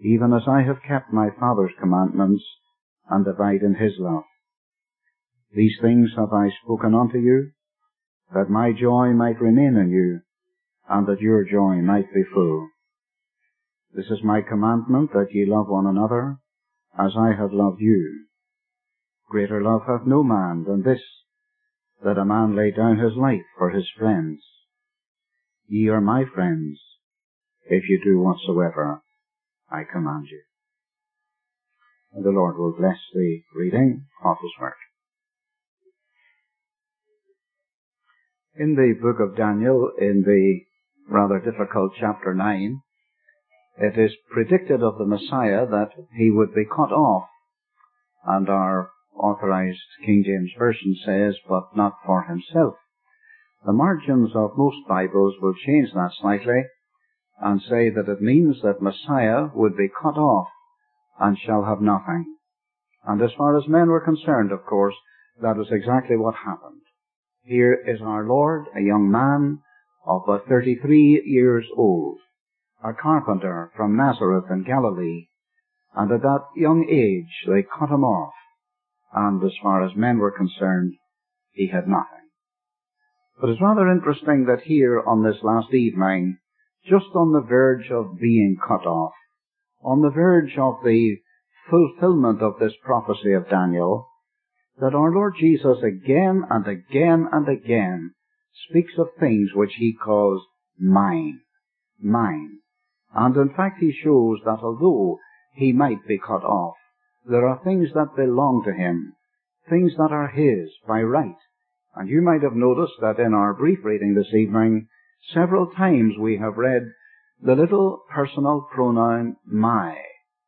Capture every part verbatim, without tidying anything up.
even as I have kept my Father's commandments, and abide in his love. These things have I spoken unto you, that my joy might remain in you, and that your joy might be full. This is my commandment, that ye love one another, as I have loved you. Greater love hath no man than this, that a man lay down his life for his friends. Ye are my friends, if you do whatsoever I command you. And the Lord will bless the reading of his word. In the book of Daniel, in the rather difficult chapter nine, it is predicted of the Messiah that he would be cut off, and our authorized King James Version says, but not for himself. The margins of most Bibles will change that slightly and say that it means that Messiah would be cut off and shall have nothing. And as far as men were concerned, of course, that was exactly what happened. Here is our Lord, a young man of about thirty-three years old, a carpenter from Nazareth in Galilee, and at that young age they cut him off, and as far as men were concerned, he had nothing. But it's rather interesting that here on this last evening, just on the verge of being cut off, on the verge of the fulfillment of this prophecy of Daniel, that our Lord Jesus again and again and again speaks of things which he calls mine, mine. And in fact he shows that although he might be cut off, there are things that belong to him, things that are his by right. And you might have noticed that in our brief reading this evening, several times we have read the little personal pronoun my.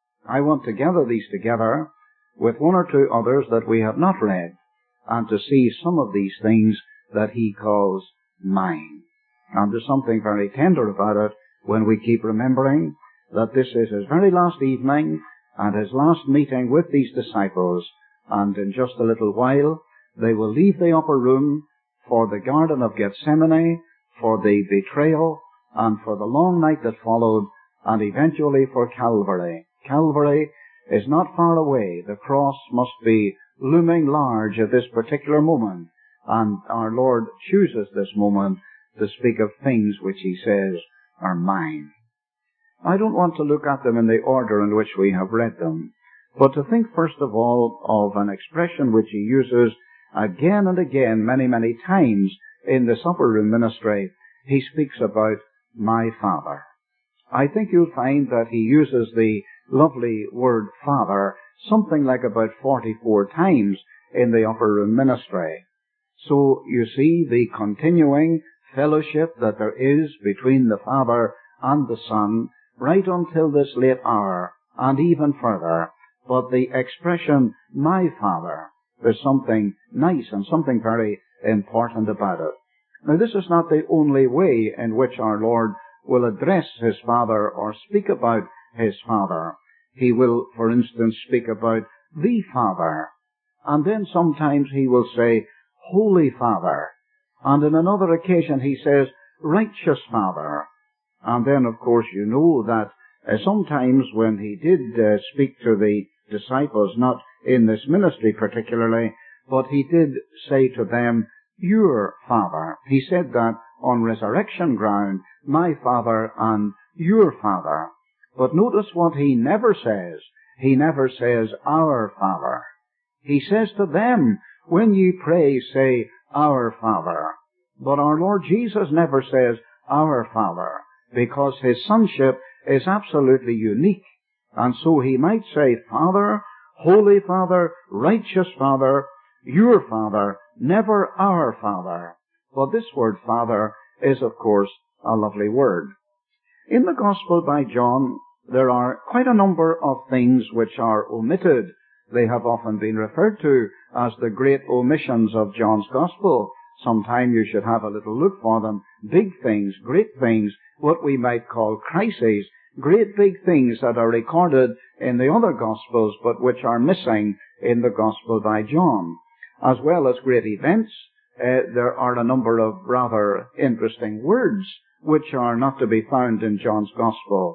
I want to gather these together with one or two others that we have not read, and to see some of these things that he calls mine. And there's something very tender about it when we keep remembering that this is his very last evening and his last meeting with these disciples, and in just a little while they will leave the upper room for the Garden of Gethsemane, for the betrayal, and for the long night that followed, and eventually for Calvary. Calvary is not far away. The cross must be looming large at this particular moment, and our Lord chooses this moment to speak of things which he says are mine. I don't want to look at them in the order in which we have read them, but to think first of all of an expression which he uses again and again, many, many times in this upper room ministry. He speaks about my Father. I think you'll find that he uses the lovely word Father something like about forty-four times in the upper room ministry. So you see the continuing fellowship that there is between the Father and the Son right until this late hour, and even further. But the expression my Father, there's something nice and something very important about it. Now this is not the only way in which our Lord will address his Father or speak about his Father. He will, for instance, speak about the Father, and then sometimes he will say Holy Father, and on another occasion he says Righteous Father. And then, of course, you know that uh, sometimes when he did uh, speak to the disciples, not in this ministry particularly, but he did say to them, your Father. He said that on resurrection ground, my Father and your Father. But notice what he never says. He never says, our Father. He says to them, when ye pray, say, our Father. But our Lord Jesus never says, our Father, because his sonship is absolutely unique. And so he might say, Father, Holy Father, Righteous Father, your Father, never our Father. But this word Father is, of course, a lovely word. In the Gospel by John, there are quite a number of things which are omitted. They have often been referred to as the great omissions of John's Gospel. Sometime you should have a little look for them. Big things, great things, what we might call crises, great big things that are recorded in the other Gospels, but which are missing in the Gospel by John. As well as great events, uh, there are a number of rather interesting words which are not to be found in John's Gospel.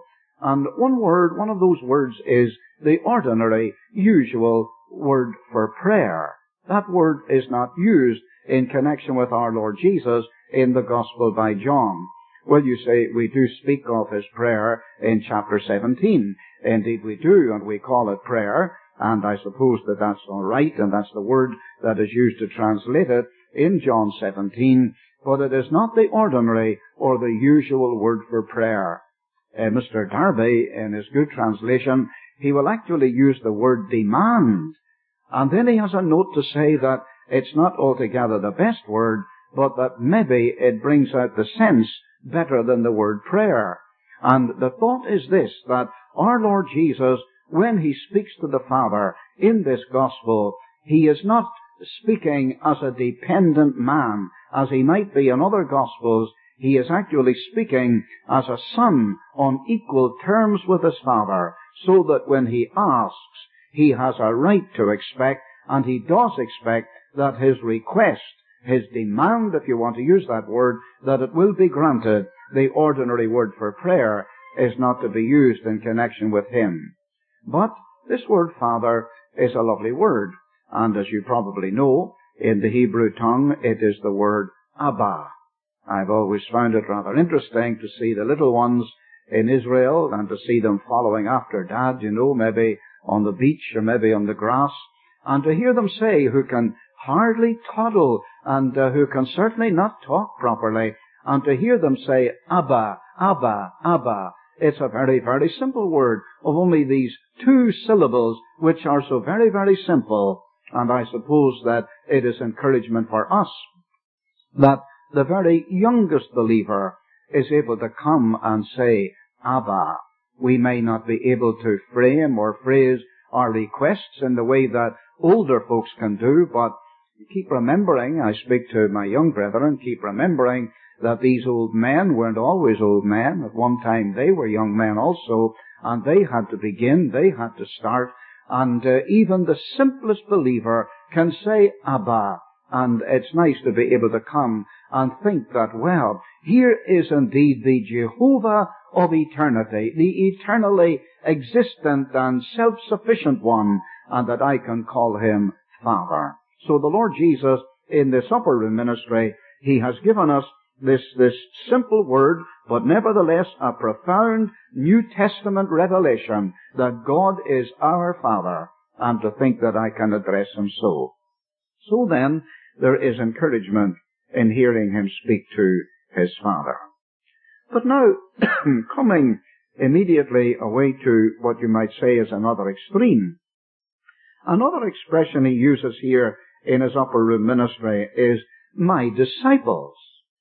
And one word, one of those words is the ordinary, usual word for prayer. That word is not used in connection with our Lord Jesus in the Gospel by John. Well, you say, we do speak of his prayer in chapter seventeen. Indeed we do, and we call it prayer, and I suppose that that's all right, and that's the word that is used to translate it in John seventeen, but it is not the ordinary or the usual word for prayer. Uh, Mister Darby, in his good translation, he will actually use the word demand. And then he has a note to say that it's not altogether the best word, but that maybe it brings out the sense better than the word prayer. And the thought is this, that our Lord Jesus, when he speaks to the Father in this gospel, he is not speaking as a dependent man, as he might be in other gospels. He is actually speaking as a son on equal terms with his Father, so that when he asks, he has a right to expect, and he does expect, that his request, his demand, if you want to use that word, that it will be granted. The ordinary word for prayer is not to be used in connection with him. But this word Father is a lovely word, and as you probably know, in the Hebrew tongue it is the word Abba. I've always found it rather interesting to see the little ones in Israel and to see them following after Dad, you know, maybe on the beach or maybe on the grass, and to hear them say, who can hardly toddle and uh, who can certainly not talk properly, and to hear them say Abba, Abba, Abba. It's a very, very simple word of only these two syllables, which are so very, very simple. And I suppose that it is encouragement for us that the very youngest believer is able to come and say Abba. We may not be able to frame or phrase our requests in the way that older folks can do, but keep remembering, I speak to my young brethren, keep remembering that these old men weren't always old men. At one time they were young men also, and they had to begin, they had to start, and uh, even the simplest believer can say Abba, and it's nice to be able to come and think that, well, here is indeed the Jehovah of eternity, the eternally existent and self-sufficient one, and that I can call him Father. So the Lord Jesus, in this upper room ministry, he has given us this, this simple word, but nevertheless a profound New Testament revelation that God is our Father, and to think that I can address him so. So then, there is encouragement in hearing him speak to his Father. But now, coming immediately away to what you might say is another extreme, another expression he uses here in his upper room ministry is my disciples.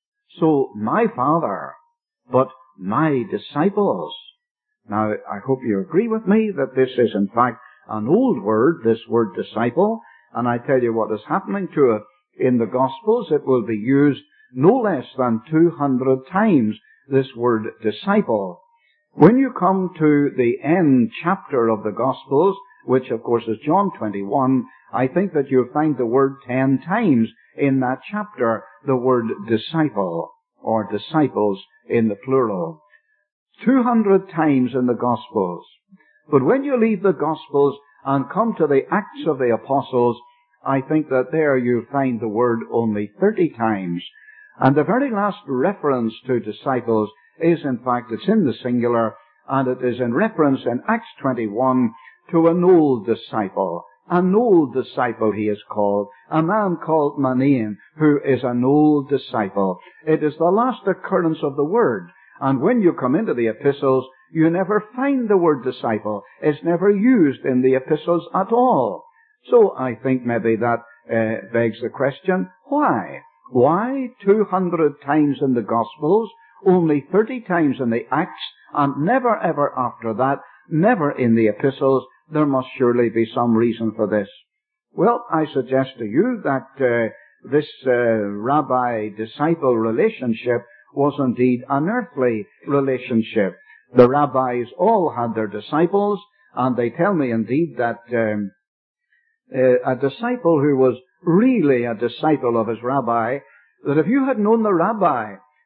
So, my Father, but my disciples. Now, I hope you agree with me that this is in fact an old word, this word disciple, and I tell you what is happening to it in the Gospels. It will be used no less than two hundred times, this word disciple. When you come to the end chapter of the Gospels, which of course is John twenty-one, I think that you'll find the word ten times in that chapter, the word disciple, or disciples in the plural. two hundred times in the Gospels. But when you leave the Gospels and come to the Acts of the Apostles, I think that there you find the word only thirty times. And the very last reference to disciples is, in fact, it's in the singular, and it is in reference in Acts twenty-one to an old disciple. An old disciple he is called, a man called Manaen, who is an old disciple. It is the last occurrence of the word. And when you come into the epistles, you never find the word disciple. It's never used in the epistles at all. So I think maybe that uh, begs the question, why? Why two hundred times in the Gospels, only thirty times in the Acts, and never ever after that, never in the epistles? There must surely be some reason for this. Well, I suggest to you that uh, this uh, rabbi-disciple relationship was indeed an earthly relationship. The rabbis all had their disciples, and they tell me indeed that um, uh, a disciple who was really a disciple of his rabbi, that if you had known the rabbi,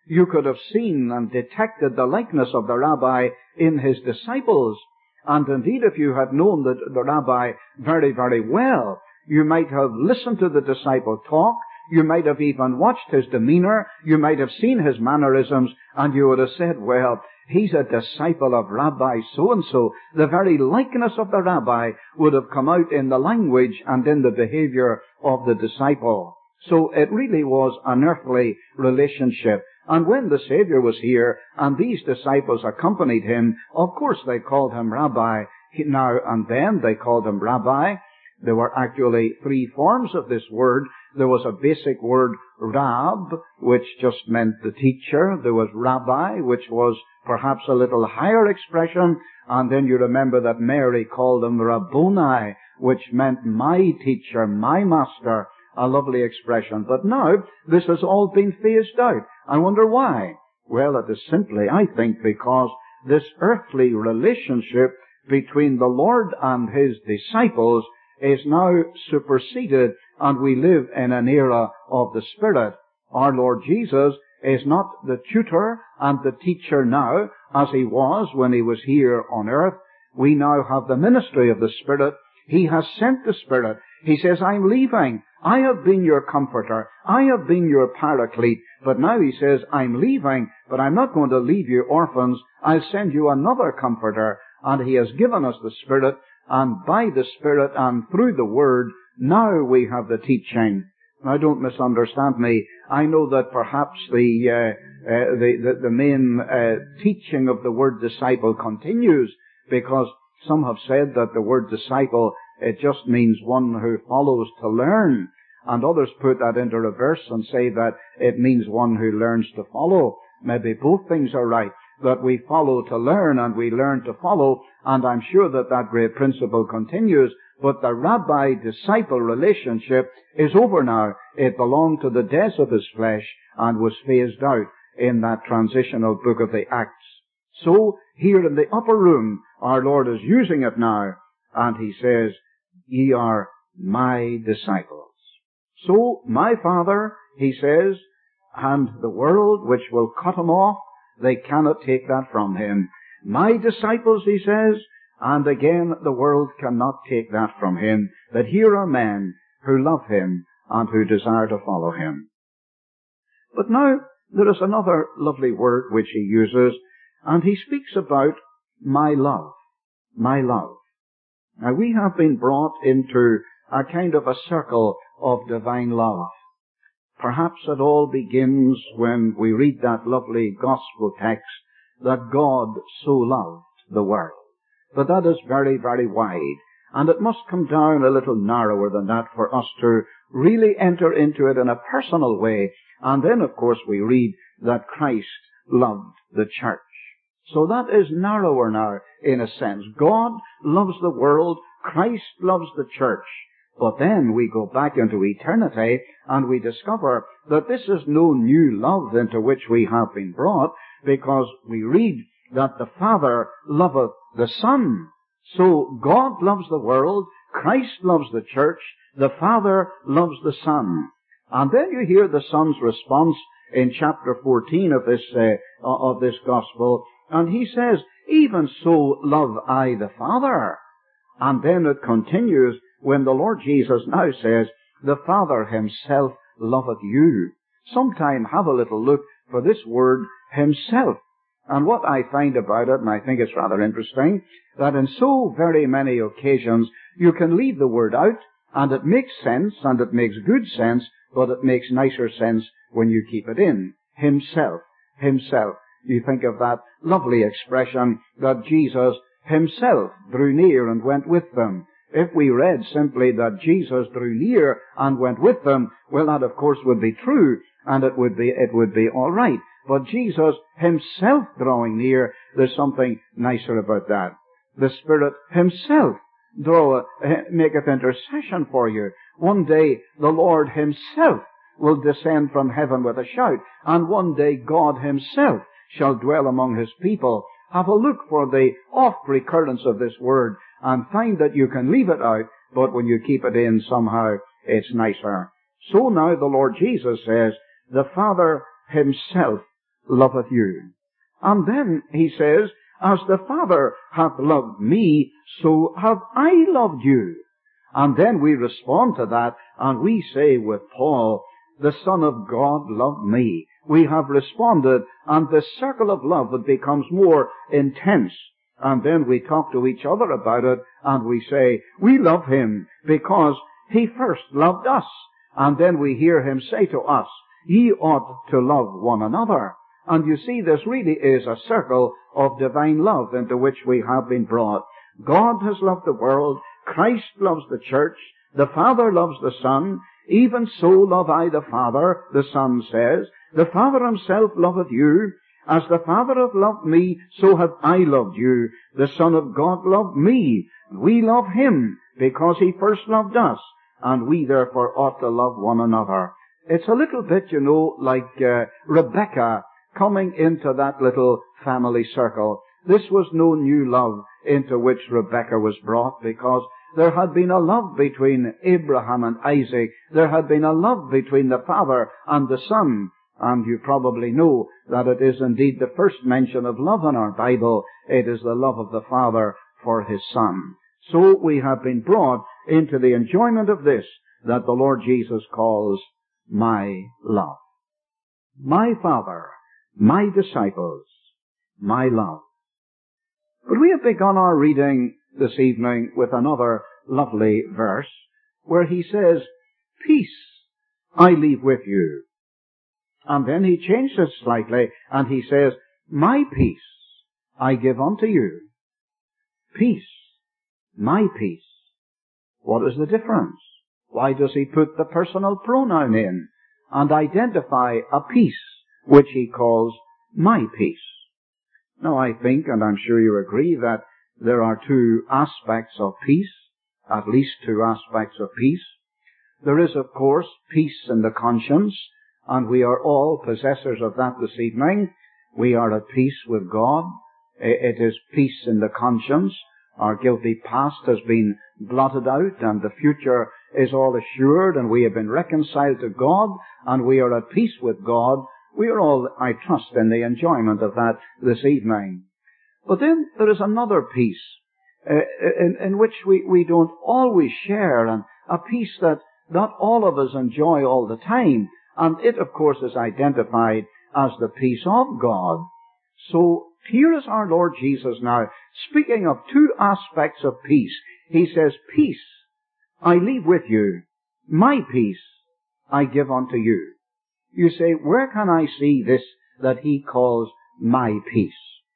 You could have seen and detected the likeness of the rabbi in his disciples. And indeed, if you had known the, the rabbi very, very well, you might have listened to the disciple talk. You might have even watched his demeanor. You might have seen his mannerisms, and you would have said, well, he's a disciple of Rabbi so-and-so. The very likeness of the rabbi would have come out in the language and in the behavior of the disciple. So it really was an earthly relationship. And when the Savior was here and these disciples accompanied him, of course they called him Rabbi. Now and then they called him Rabbi. There were actually three forms of this word. There was a basic word, Rab, which just meant the teacher. There was Rabbi, which was perhaps a little higher expression. And then you remember that Mary called him Rabboni, which meant my teacher, my master. A lovely expression. But now, this has all been phased out. I wonder why? Well, it is simply, I think, because this earthly relationship between the Lord and his disciples is now superseded, and we live in an era of the Spirit. Our Lord Jesus is not the tutor and the teacher now, as he was when he was here on earth. We now have the ministry of the Spirit. He has sent the Spirit. He says, I'm leaving. I have been your comforter. I have been your paraclete. But now he says, I'm leaving, but I'm not going to leave you orphans. I'll send you another comforter. And he has given us the Spirit, and by the Spirit and through the Word, now we have the teaching. Now don't misunderstand me. I know that perhaps the, uh, uh, the, the, the main uh, teaching of the word disciple continues, because some have said that the word disciple, it just means one who follows to learn. And others put that into reverse and say that it means one who learns to follow. Maybe both things are right. That we follow to learn and we learn to follow. And I'm sure that that great principle continues. But the rabbi-disciple relationship is over now. It belonged to the days of his flesh and was phased out in that transitional book of the Acts. So here in the upper room, our Lord is using it now. And he says, ye are my disciples. So, my Father, he says, and the world which will cut him off, they cannot take that from him. My disciples, he says, and again, the world cannot take that from him. That here are men who love him and who desire to follow him. But now, there is another lovely word which he uses, and he speaks about my love. My love. Now, we have been brought into a kind of a circle of divine love. Perhaps it all begins when we read that lovely gospel text that God so loved the world. But that is very, very wide, and it must come down a little narrower than that for us to really enter into it in a personal way. And then, of course, we read that Christ loved the church. So that is narrower now, in a sense. God loves the world. Christ loves the church. But then we go back into eternity and we discover that this is no new love into which we have been brought, because we read that the Father loveth the Son. So God loves the world. Christ loves the church. The Father loves the Son. And then you hear the Son's response in chapter fourteen of this, uh, of this gospel. And he says, even so love I the Father. And then it continues when the Lord Jesus now says, the Father himself loveth you. Sometime have a little look for this word, himself. And what I find about it, and I think it's rather interesting, that in so very many occasions you can leave the word out, and it makes sense, and it makes good sense, but it makes nicer sense when you keep it in. Himself. Himself. You think of that lovely expression that Jesus himself drew near and went with them. If we read simply that Jesus drew near and went with them, well, that of course would be true, and it would be, it would be all right. But Jesus himself drawing near, there's something nicer about that. The Spirit himself draw, maketh intercession for you. One day the Lord himself will descend from heaven with a shout, and one day God himself shall dwell among his people. Have a look for the oft recurrence of this word and find that you can leave it out, but when you keep it in somehow it's nicer. So now the Lord Jesus says, the Father himself loveth you. And then he says, as the Father hath loved me, so have I loved you. And then we respond to that, and we say with Paul, the Son of God loved me. We have responded, and the circle of love, it becomes more intense. And then we talk to each other about it, and we say, we love him because he first loved us. And then we hear him say to us, ye ought to love one another. And you see, this really is a circle of divine love into which we have been brought. God has loved the world. Christ loves the church. The Father loves the Son. Even so love I the Father, the Son says. The Father himself loveth you. As the Father hath loved me, so have I loved you. The Son of God loved me. We love him because he first loved us. And we therefore ought to love one another. It's a little bit, you know, like uh, Rebecca coming into that little family circle. This was no new love into which Rebecca was brought, because there had been a love between Abraham and Isaac. There had been a love between the Father and the Son. And you probably know that it is indeed the first mention of love in our Bible. It is the love of the Father for his Son. So we have been brought into the enjoyment of this that the Lord Jesus calls my love. My Father, my disciples, my love. But we have begun our reading this evening with another lovely verse where he says, peace I leave with you. And then he changes slightly and he says, my peace I give unto you. Peace, my peace. What is the difference? Why does he put the personal pronoun in and identify a peace which he calls my peace? Now I think, and I'm sure you agree, that there are two aspects of peace, at least two aspects of peace. There is, of course, peace in the conscience, and we are all possessors of that this evening. We are at peace with God. It is peace in the conscience. Our guilty past has been blotted out, and the future is all assured, and we have been reconciled to God, and we are at peace with God. We are all, I trust, in the enjoyment of that this evening. But then there is another peace uh, in, in which we, we don't always share, and a peace that not all of us enjoy all the time. And it, of course, is identified as the peace of God. So here is our Lord Jesus now, speaking of two aspects of peace. He says, peace I leave with you. My peace I give unto you. You say, where can I see this that he calls my peace?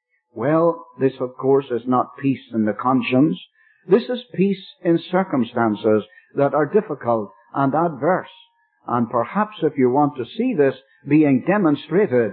Well, this, of course, is not peace in the conscience. This is peace in circumstances that are difficult and adverse. And perhaps if you want to see this being demonstrated,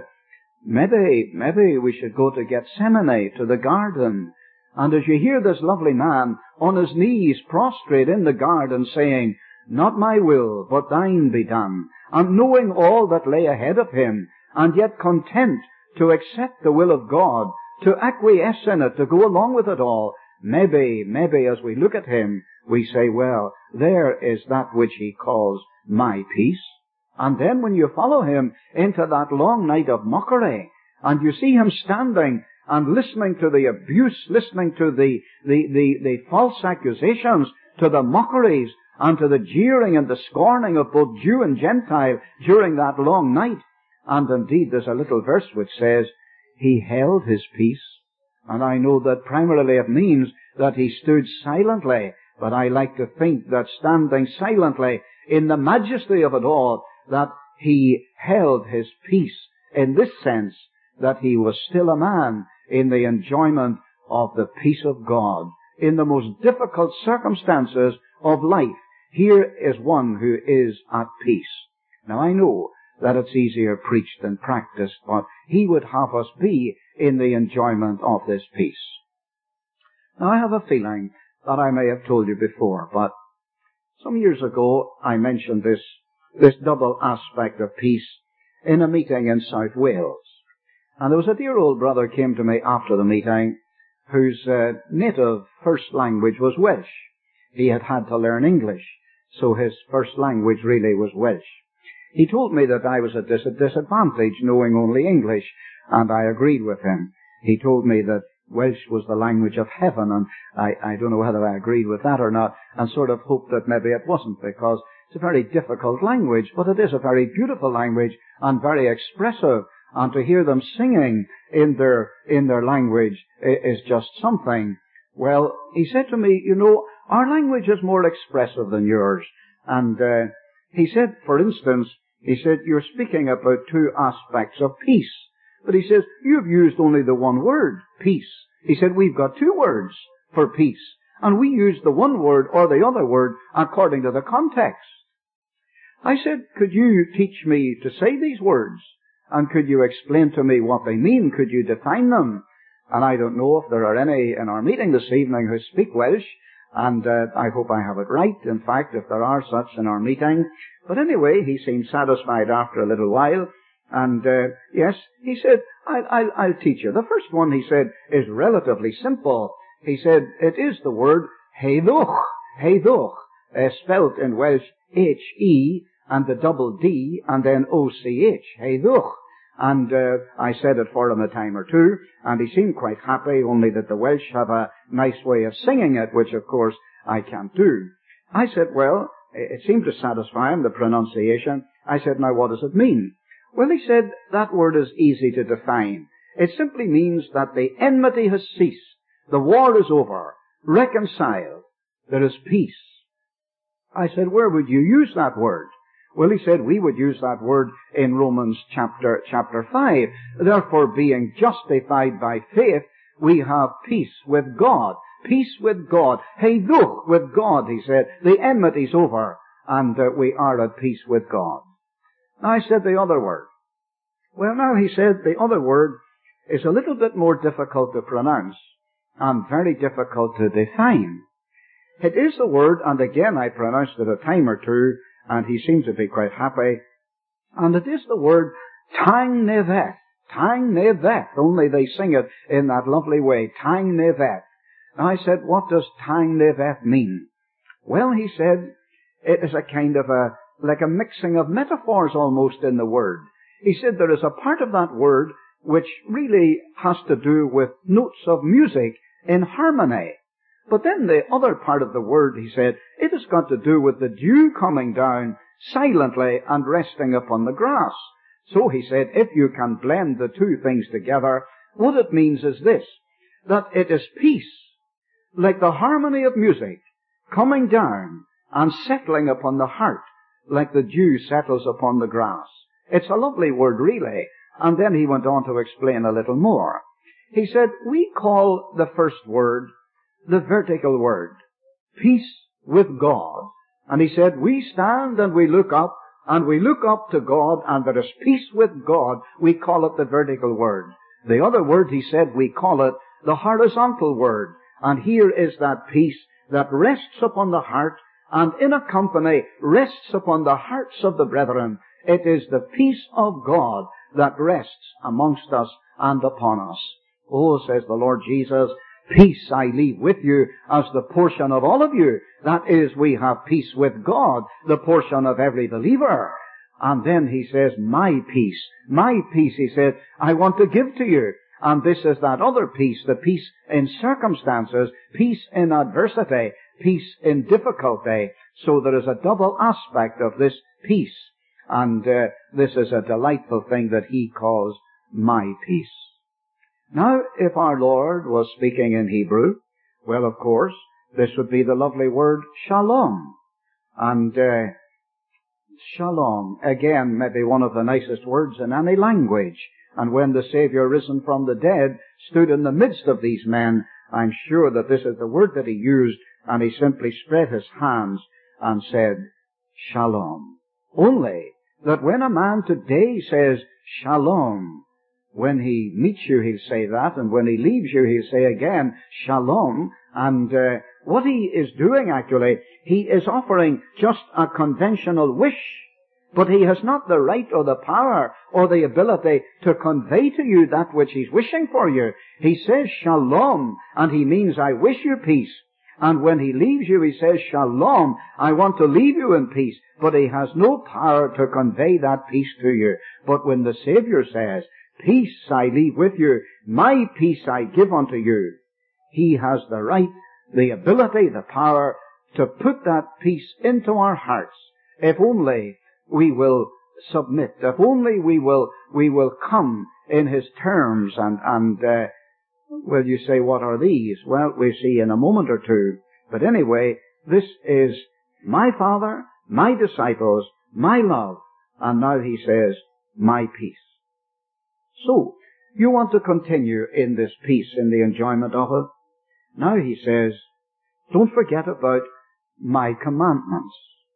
maybe, maybe we should go to Gethsemane, to the garden. And as you hear this lovely man on his knees prostrate in the garden saying, not my will, but thine be done, and knowing all that lay ahead of him, and yet content to accept the will of God, to acquiesce in it, to go along with it all, maybe, maybe as we look at him, we say, well, there is that which he calls my peace. And then when you follow him into that long night of mockery, and you see him standing and listening to the abuse, listening to the, the, the, the false accusations, to the mockeries, and to the jeering and the scorning of both Jew and Gentile during that long night. And indeed there's a little verse which says, he held his peace. And I know that primarily it means that he stood silently, but I like to think that standing silently in the majesty of it all, that he held his peace in this sense, that he was still a man in the enjoyment of the peace of God. In the most difficult circumstances of life, here is one who is at peace. Now I know that it's easier preached than practiced, but he would have us be in the enjoyment of this peace. Now I have a feeling that I may have told you before, but some years ago I mentioned this, this double aspect of peace in a meeting in South Wales. And there was a dear old brother came to me after the meeting whose uh, native first language was Welsh. He had had to learn English, so his first language really was Welsh. He told me that I was at dis- disadvantage knowing only English, and I agreed with him. He told me that Welsh was the language of heaven, and I, I don't know whether I agreed with that or not, and sort of hoped that maybe it wasn't, because it's a very difficult language, but it is a very beautiful language and very expressive, and to hear them singing in their, in their language is just something. Well, he said to me, you know, our language is more expressive than yours. And uh, he said, for instance, he said, you're speaking about two aspects of peace. But he says, you've used only the one word, peace. He said, we've got two words for peace. And we use the one word or the other word according to the context. I said, could you teach me to say these words? And could you explain to me what they mean? Could you define them? And I don't know if there are any in our meeting this evening who speak Welsh, and uh, I hope I have it right, in fact, if there are such in our meeting. But anyway, he seemed satisfied after a little while, and uh, yes, he said, I'll, I'll, I'll teach you. The first one, he said, is relatively simple. He said, it is the word heddwch, heddwch, uh, spelt in Welsh H E, and the double D, and then O C H, heddwch. And uh, I said it for him a time or two, and he seemed quite happy, only that the Welsh have a nice way of singing it, which of course I can't do. I said, well, it seemed to satisfy him, the pronunciation. I said, now what does it mean? Well, he said, that word is easy to define. It simply means that the enmity has ceased. The war is over. Reconciled. There is peace. I said, where would you use that word? Well, he said, we would use that word in Romans chapter, chapter five. Therefore, being justified by faith, we have peace with God. Peace with God. Heddwch with God, he said. The enmity's over, and uh, we are at peace with God. I said the other word. Well, now he said the other word is a little bit more difficult to pronounce and very difficult to define. It is the word, and again I pronounced it a time or two, and he seemed to be quite happy, and it is the word Tang Neveth. Tang Neveth. Only they sing it in that lovely way. Tang Neveth. I said, what does Tang Neveth mean? Well, he said, it is a kind of a, like a mixing of metaphors almost in the word. He said there is a part of that word which really has to do with notes of music in harmony. But then the other part of the word, he said, it has got to do with the dew coming down silently and resting upon the grass. So he said, if you can blend the two things together, what it means is this, that it is peace, like the harmony of music, coming down and settling upon the heart, like the dew settles upon the grass. It's a lovely word, really. And then he went on to explain a little more. He said, we call the first word the vertical word, peace with God. And he said, we stand and we look up, and we look up to God, and there is peace with God. We call it the vertical word. The other word, he said, we call it the horizontal word. And here is that peace that rests upon the heart, and in a company rests upon the hearts of the brethren. It is the peace of God that rests amongst us and upon us. Oh, says the Lord Jesus, peace I leave with you as the portion of all of you. That is, we have peace with God, the portion of every believer. And then he says, my peace, my peace, he said, I want to give to you. And this is that other peace, the peace in circumstances, peace in adversity, peace in difficulty. So there is a double aspect of this peace. And uh, this is a delightful thing that he calls my peace. Now, if our Lord was speaking in Hebrew, well, of course, this would be the lovely word shalom. And uh, shalom, again, maybe one of the nicest words in any language. And when the Savior, risen from the dead, stood in the midst of these men, I'm sure that this is the word that he used, and he simply spread his hands and said, shalom. Only that when a man today says shalom, when he meets you, he'll say that, and when he leaves you, he'll say again, shalom. And uh, what he is doing, actually, he is offering just a conventional wish, but he has not the right or the power or the ability to convey to you that which he's wishing for you. He says shalom, and he means, I wish you peace. And when he leaves you, he says, Shalom, I want to leave you in peace. But he has no power to convey that peace to you. But when the Savior says, peace I leave with you, my peace I give unto you, he has the right, the ability, the power to put that peace into our hearts, if only we will submit, if only we will, we will come in his terms. And, and, uh, well, you say, what are these? Well, we see in a moment or two. But anyway, this is my Father, my disciples, my love, and now he says, my peace. So, you want to continue in this peace, in the enjoyment of it. Now he says, don't forget about my commandments.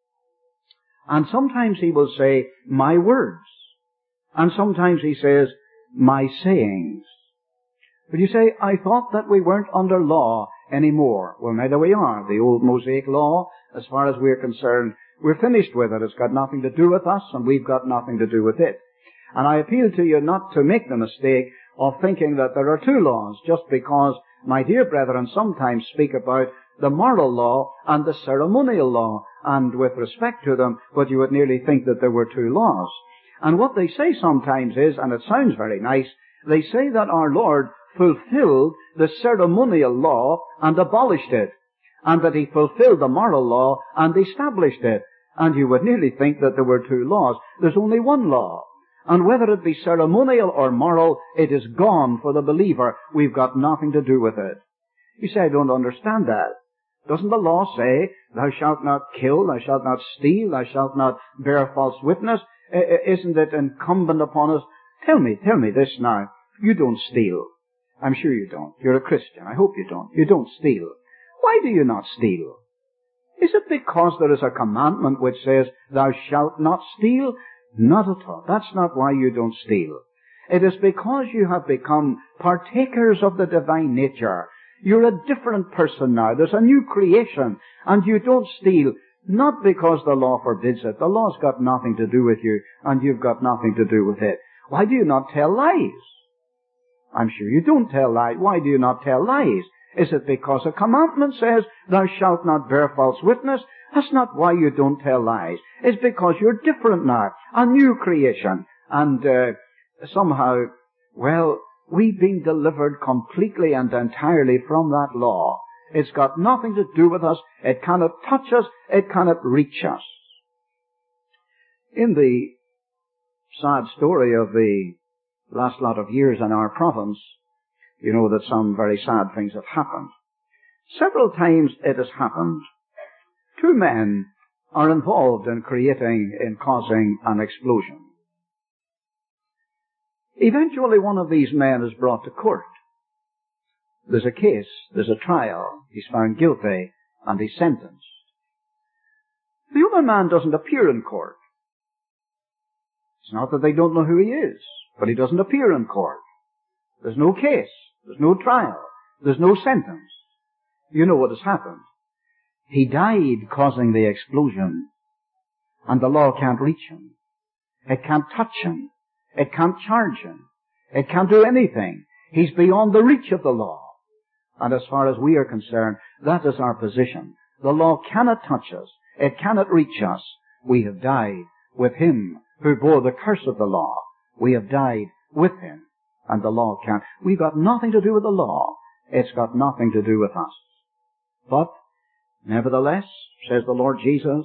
And sometimes he will say, my words. And sometimes he says, my sayings. But you say, I thought that we weren't under law anymore. Well, neither we are. The old Mosaic law, as far as we're concerned, we're finished with it. It's got nothing to do with us, and we've got nothing to do with it. And I appeal to you not to make the mistake of thinking that there are two laws, just because my dear brethren sometimes speak about the moral law and the ceremonial law, and with respect to them, but you would nearly think that there were two laws. And what they say sometimes is, and it sounds very nice, they say that our Lord fulfilled the ceremonial law and abolished it, and that he fulfilled the moral law and established it. And you would nearly think that there were two laws. There's only one law. And whether it be ceremonial or moral, it is gone for the believer. We've got nothing to do with it. You say, I don't understand that. Doesn't the law say, thou shalt not kill, thou shalt not steal, thou shalt not bear false witness? Isn't it incumbent upon us? Tell me, tell me this now. You don't steal. I'm sure you don't. You're a Christian. I hope you don't. You don't steal. Why do you not steal? Is it because there is a commandment which says, thou shalt not steal? Not at all. That's not why you don't steal. It is because you have become partakers of the divine nature. You're a different person now. There's a new creation. And you don't steal, not because the law forbids it. The law's got nothing to do with you, and you've got nothing to do with it. Why do you not tell lies? I'm sure you don't tell lies. Why do you not tell lies? Is it because a commandment says, thou shalt not bear false witness? That's not why you don't tell lies. It's because you're different now, a new creation. And uh, somehow, well, we've been delivered completely and entirely from that law. It's got nothing to do with us. It cannot touch us. It cannot reach us. In the sad story of the last lot of years in our province, you know that some very sad things have happened. Several times it has happened. Two men are involved in creating, in causing an explosion. Eventually one of these men is brought to court. There's a case, there's a trial, he's found guilty, and he's sentenced. The other man doesn't appear in court. It's not that they don't know who he is, but he doesn't appear in court. There's no case, there's no trial, there's no sentence. You know what has happened. He died causing the explosion, and the law can't reach him. It can't touch him. It can't charge him. It can't do anything. He's beyond the reach of the law. And as far as we are concerned, that is our position. The law cannot touch us. It cannot reach us. We have died with him who bore the curse of the law. We have died with him, and the law can't. We've got nothing to do with the law. It's got nothing to do with us. But, nevertheless, says the Lord Jesus,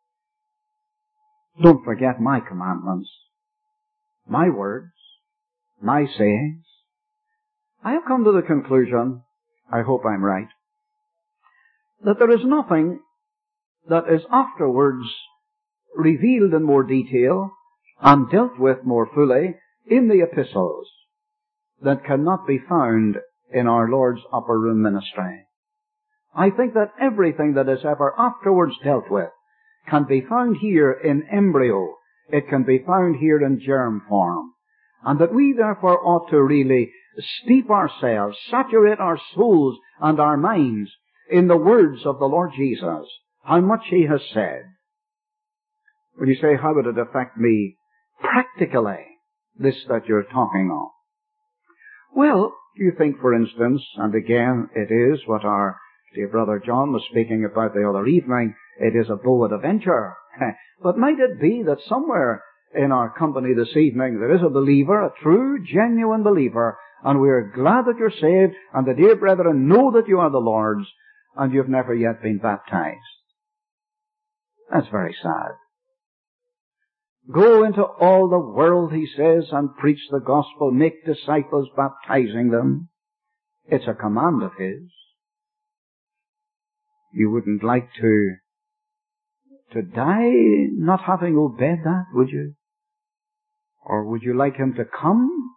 don't forget my commandments, my words, my sayings. I have come to the conclusion, I hope I'm right, that there is nothing that is afterwards revealed in more detail and dealt with more fully in the epistles that cannot be found in our Lord's upper room ministry. I think that everything that is ever afterwards dealt with can be found here in embryo. It can be found here in germ form. And that we therefore ought to really steep ourselves, saturate our souls and our minds in the words of the Lord Jesus, how much he has said. When you say, how would it affect me practically, this that you're talking of? Well, you think, for instance, and again it is what our Dear Brother John was speaking about the other evening, it is a bow at a venture. But might it be that somewhere in our company this evening there is a believer, a true, genuine believer, and we are glad that you're saved, and the dear brethren know that you are the Lord's, and you've never yet been baptized. That's very sad. Go into all the world, he says, and preach the gospel, make disciples, baptizing them. It's a command of his. You wouldn't like to, to die not having obeyed that, would you? Or would you like him to come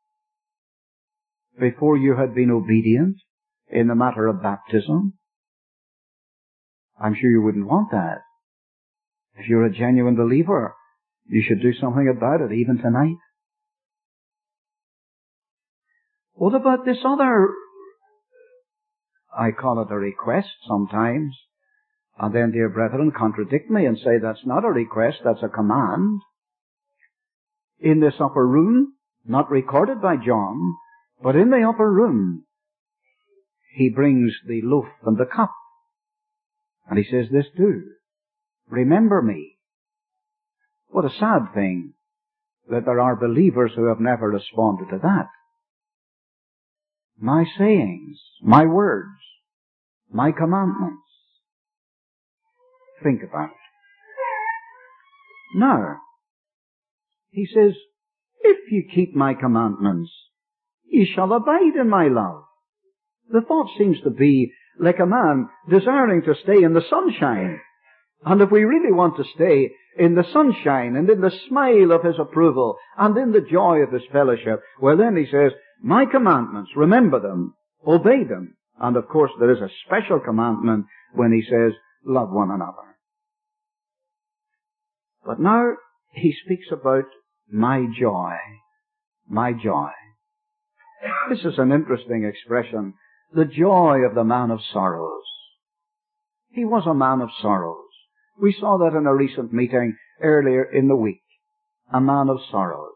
before you had been obedient in the matter of baptism? I'm sure you wouldn't want that. If you're a genuine believer, you should do something about it, even tonight. What about this other, I call it a request sometimes, and then, dear brethren, contradict me and say that's not a request, that's a command. In this upper room, not recorded by John, but in the upper room, he brings the loaf and the cup. And he says, this do. Remember me. What a sad thing that there are believers who have never responded to that. My sayings, my words, my commandments. Think about it. Now, he says, if you keep my commandments, ye shall abide in my love. The thought seems to be like a man desiring to stay in the sunshine. And if we really want to stay in the sunshine and in the smile of his approval and in the joy of his fellowship, well then he says, my commandments, remember them, obey them. And of course there is a special commandment when he says, love one another. But now he speaks about my joy, my joy. This is an interesting expression, the joy of the man of sorrows. He was a man of sorrows. We saw that in a recent meeting earlier in the week. A man of sorrows.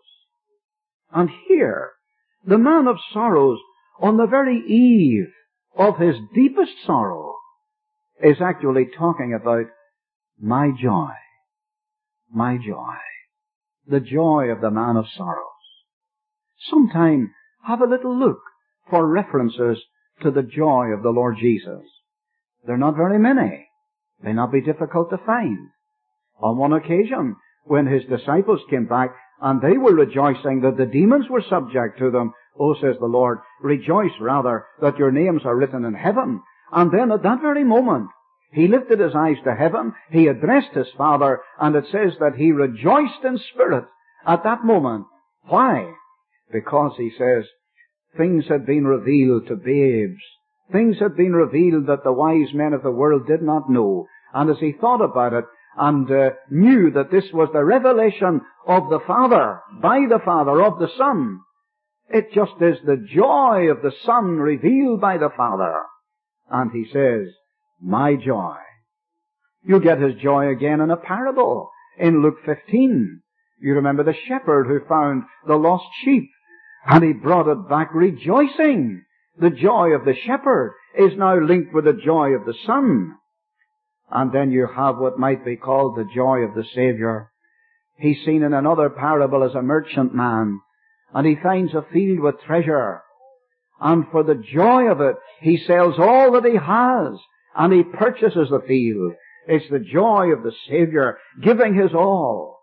And here, the man of sorrows, on the very eve of his deepest sorrow, is actually talking about my joy. My joy. The joy of the man of sorrows. Sometime have a little look for references to the joy of the Lord Jesus. They're not very many. May not be difficult to find. On one occasion, when his disciples came back and they were rejoicing that the demons were subject to them, oh, says the Lord, rejoice rather that your names are written in heaven. And then at that very moment, he lifted his eyes to heaven, he addressed his Father, and it says that he rejoiced in spirit at that moment. Why? Because, he says, things had been revealed to babes. Things had been revealed that the wise men of the world did not know. And as he thought about it and uh, knew that this was the revelation of the Father, by the Father, of the Son, it just is the joy of the Son revealed by the Father. And he says, my joy. You get his joy again in a parable in Luke fifteen. You remember the shepherd who found the lost sheep and he brought it back rejoicing. The joy of the shepherd is now linked with the joy of the Son. And then you have what might be called the joy of the Savior. He's seen in another parable as a merchant man, and he finds a field with treasure. And for the joy of it, he sells all that he has, and he purchases the field. It's the joy of the Savior giving his all.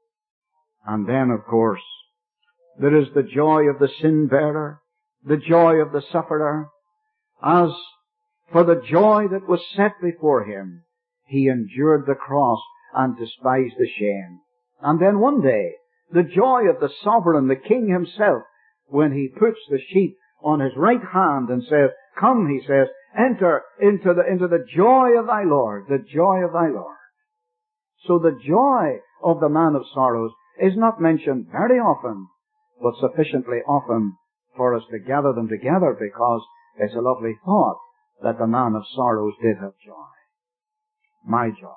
And then, of course, there is the joy of the sin-bearer, the joy of the sufferer. As for the joy that was set before him, he endured the cross and despised the shame. And then one day, the joy of the sovereign, the king himself, when he puts the sheep on his right hand and says, come, he says, enter into the, into the joy of thy Lord, the joy of thy Lord. So the joy of the man of sorrows is not mentioned very often, but sufficiently often for us to gather them together, because it's a lovely thought that the man of sorrows did have joy. My joy.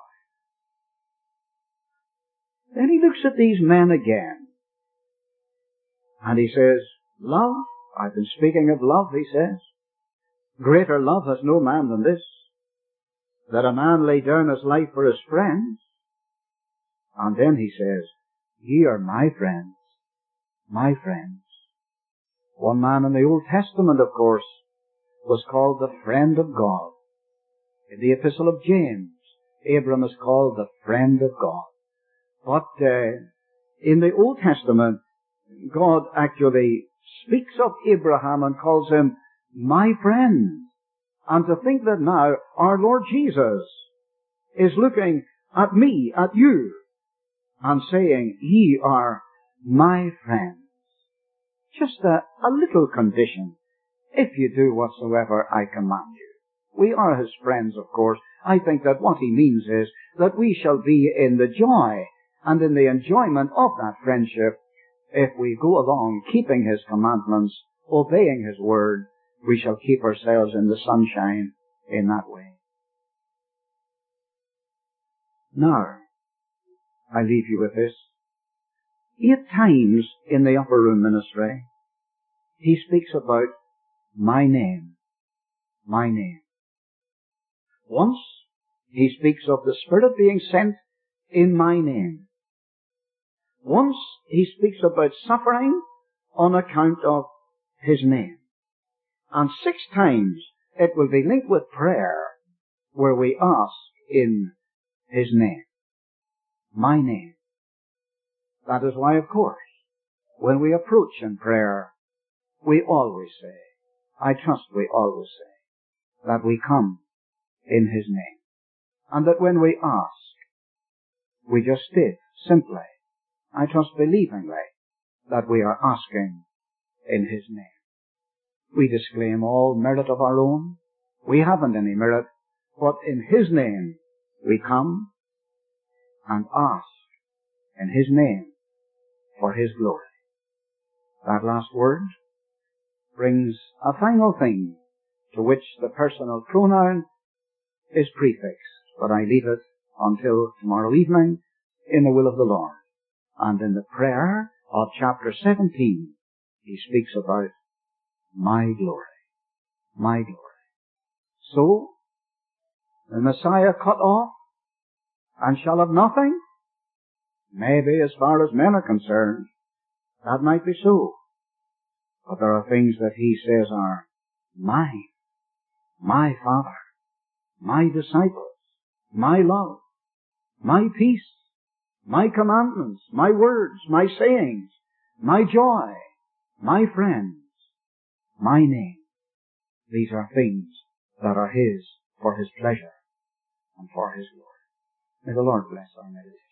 Then he looks at these men again, and he says, love, I've been speaking of love, he says. Greater love has no man than this, that a man lay down his life for his friends. And then he says, ye are my friends, my friends. One man in the Old Testament, of course, was called the friend of God. In the Epistle of James, Abram is called the friend of God. But uh, in the Old Testament, God actually speaks of Abraham and calls him my friend. And to think that now our Lord Jesus is looking at me, at you, and saying, ye are my friends. Just a, a little condition, if you do whatsoever I command you. We are his friends, of course. I think that what he means is that we shall be in the joy and in the enjoyment of that friendship if we go along keeping his commandments, obeying his word. We shall keep ourselves in the sunshine in that way. Now, I leave you with this. Eight times in the upper room ministry, he speaks about my name, my name. Once, he speaks of the Spirit being sent in my name. Once, he speaks about suffering on account of his name. And six times, it will be linked with prayer, where we ask in his name, my name. That is why, of course, when we approach in prayer, we always say, I trust we always say, that we come in his name. And that when we ask, we just state simply, I trust believingly, that we are asking in his name. We disclaim all merit of our own. We haven't any merit, but in his name we come and ask in his name for his glory. That last word brings a final thing to which the personal pronoun is prefixed, but I leave it until tomorrow evening in the will of the Lord. And in the prayer of chapter seventeen, he speaks about my glory, my glory. So, the Messiah cut off and shall have nothing? Maybe as far as men are concerned, that might be so. But there are things that he says are mine, my Father, my disciples, my love, my peace, my commandments, my words, my sayings, my joy, my friends, my name. These are things that are his for his pleasure and for his glory. May the Lord bless our meditation.